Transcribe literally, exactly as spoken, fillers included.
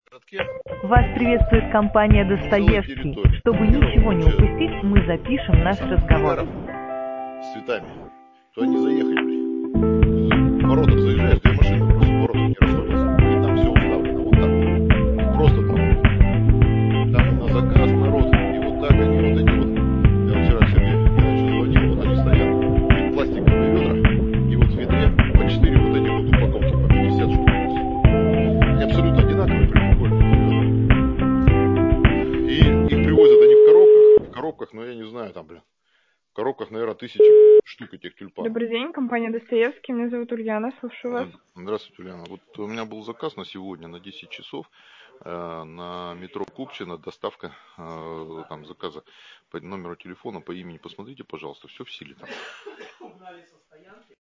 Вас приветствует компания «Достоевский». Чтобы ничего не упустить, мы запишем наш разговор. С цветами. То они заехали, блин. В воротах заезжаешь, две машины просто в воротах не расходятся. И там все уставлено, вот так вот. Просто там. Там на заказ народ. И вот так они вот эти вот. Я вчера Сергею Николаевичу звонил, вот они стоят. И пластиковые ведра. И вот в ведре по четыре вот эти вот упаковки по пятьдесят штук. Они абсолютно одинаковые, прямоугольные ведра. И их привозят они в коробках. В коробках, ну я не знаю, там, блин. В коробках, наверное, тысячи штук этих тюльпанов. Добрый день, компания «Достоевский». Меня зовут Ульяна, слушаю вас. Здравствуйте, Ульяна. Вот у меня был заказ на сегодня на десять часов э, на метро Купчино, доставка э, там, заказа по номеру телефона, по имени. Посмотрите, пожалуйста, все в силе там.